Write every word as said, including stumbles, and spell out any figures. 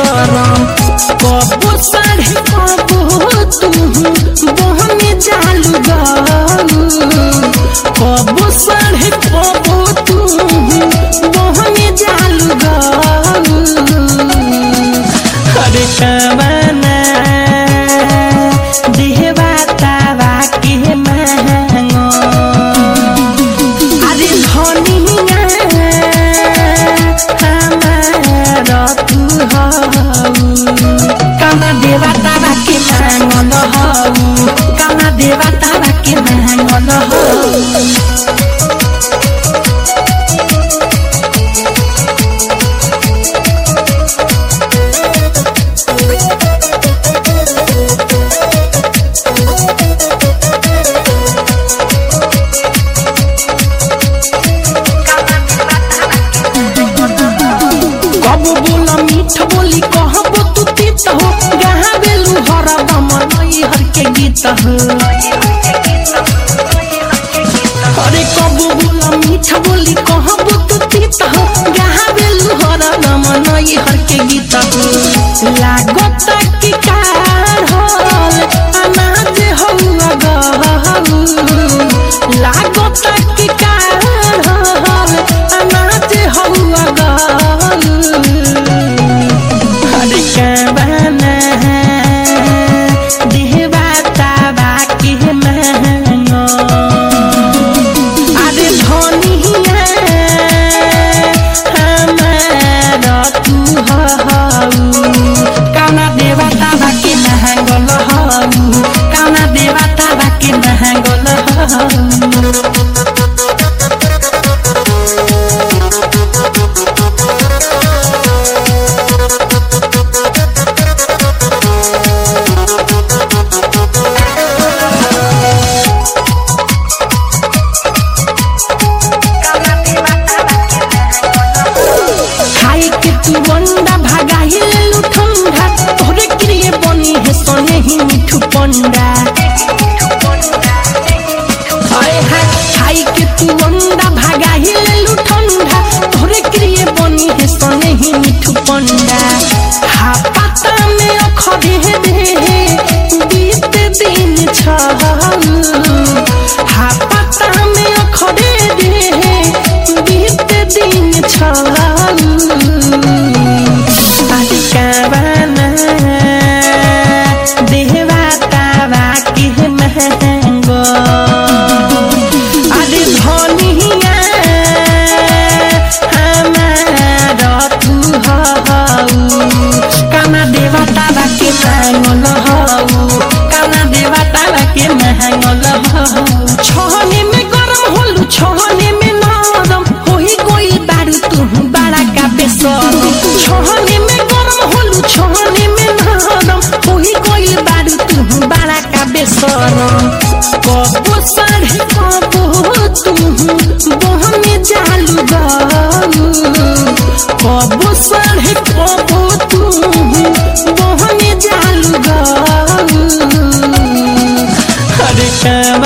बेसरम कबो साढ़े कबो तू बहने जालू गाऊ कबो साढ़े कबो तू बहने जालू गाऊ अरे कवना देहवा तावा के महंगो अरे धनिया हमारा तू हऊ कौना देवा तावा के महंगल हऊ कौना देवा तावा के महंगल हऊ मीठ बोली कहबो तू तीत हो गहा बेलू हरा दमनई हर के गीत हो अरे कबो बोला मीठ बोली कहबो तू तीत हो गहा बेलू हरा दमनई हर के गीत हो लागत की कार होल अनाज होआ गहू लागत की कार होल अनाज होआ गहू कवना देहवा तावा के महंगो अरे धनिया हमारा तू हऊ कौना देवा तावा के महंगल हऊ कौना देवा तावा के महंगल हऊ वंडा भागा हिलेलु ठंडा तोरे क्रिए बनी है सोने ही मिठू पंडा हाय हाय खाई के तू वंडा भागा हिलेलु ठंडा तोरे क्रिए बनी है सोने ही मिठू पंडा हा पता में अखरे दे बीत दिन छहू हा पता में अखरे दे बीत दिन छहू कवना देहवा तावा के महंगो अरे धनिया हमारा तू हऊ कौना देवा तावा के महंगल हऊ कौना देवा तावा के महंगल हऊ छहने में गरम होलू छहने में नरम होई कोई बारू तू बड़ा का बेसरम छहने में छहने में नरम होई कोई बारू तू बड़ा का बेसरम कबो साढ़े कबो तू बहने जालू गाऊ कबो साढ़े कबो तू बहने जालू गाऊ अरे